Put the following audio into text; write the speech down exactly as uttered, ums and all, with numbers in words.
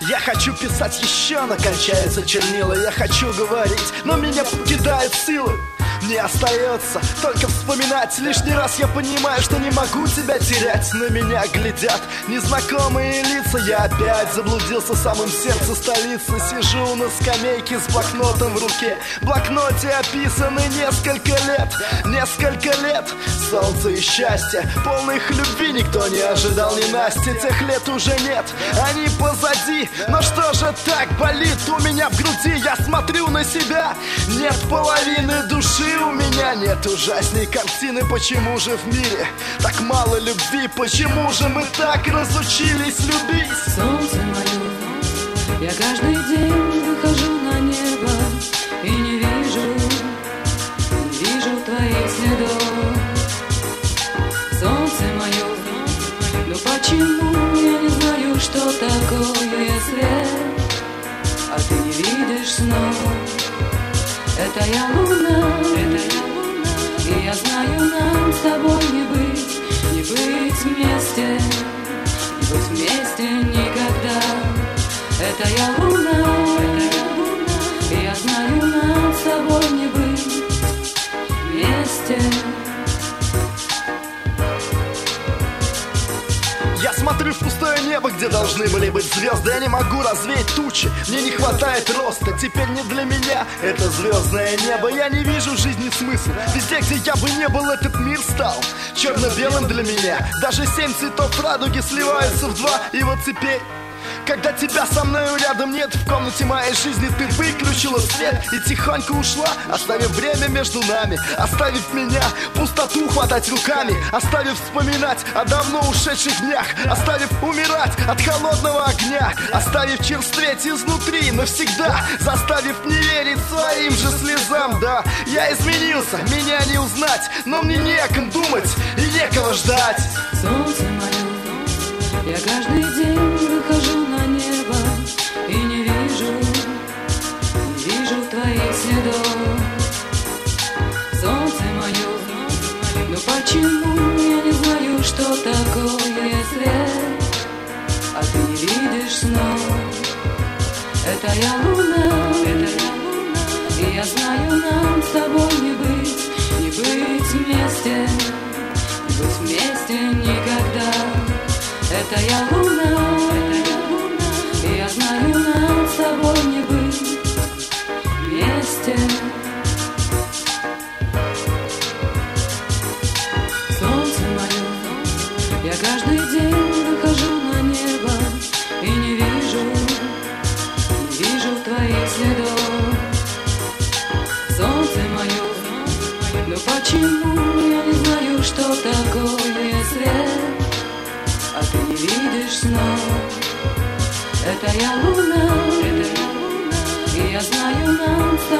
Я хочу писать еще, но кончаются чернила. Я хочу говорить, но меня покидают силы. Мне остается только вспоминать. Лишний раз я понимаю, что не могу тебя терять. На меня глядят незнакомые лица. Я опять заблудился в самом сердце столицы. Сижу на скамейке с блокнотом в руке. В блокноте описаны несколько лет. Несколько лет солнца и счастья. Полных любви никто не ожидал, ни Насти. Тех лет уже нет, они позади. Но что же так болит у меня в груди? Я смотрю на себя, нет половины души. У меня нет ужасней картины. Почему же в мире так мало любви? Почему же мы так разучились любить? Солнце мое, я каждый день выхожу на небо и не вижу, не вижу твоих следов. Солнце мое, но почему я не знаю, что такое свет? А ты не видишь снова. Это я луна, это я луна, и я знаю, нам с тобой не быть, не быть вместе, не быть вместе никогда. Это я луна, это я луна, и я знаю, нам с тобой не быть вместе. Я смотрю в пустое небо, где должны были быть звезды. Я не могу развеять тучи, мне не хватает роста. Теперь не для меня это звездное небо. Я не вижу в жизни смысла. Везде, где я бы не был, этот мир стал черно-белым для меня. Даже семь цветов радуги сливаются в два. И вот теперь, когда тебя со мною рядом нет, в комнате моей жизни ты выключила свет и тихонько ушла, оставив время между нами, оставив меня пустоту хватать руками, оставив вспоминать о давно ушедших днях, оставив умирать от холодного огня, оставив черстветь изнутри навсегда, заставив не верить своим же слезам. Да, я изменился, меня не узнать, но мне не о ком думать и некого ждать. Солнце мое, я каждый день выхожу на небо и не вижу, не вижу твоих следов. Солнце мое, но почему я не знаю, что такое свет? А ты не видишь снова. Это я луна, это я луна, и я знаю, нам с тобой не быть, не быть вместе, не быть вместе никогда. Это я луна, это я луна, и я знаю, нам с тобой не быть вместе. Солнце мое, я каждый день выхожу на небо и не вижу, не вижу твоих следов. Солнце мое, но почему я не знаю, что такое свет? А ты не видишь снова. Это я луна, это я луна, и я знаю, нам с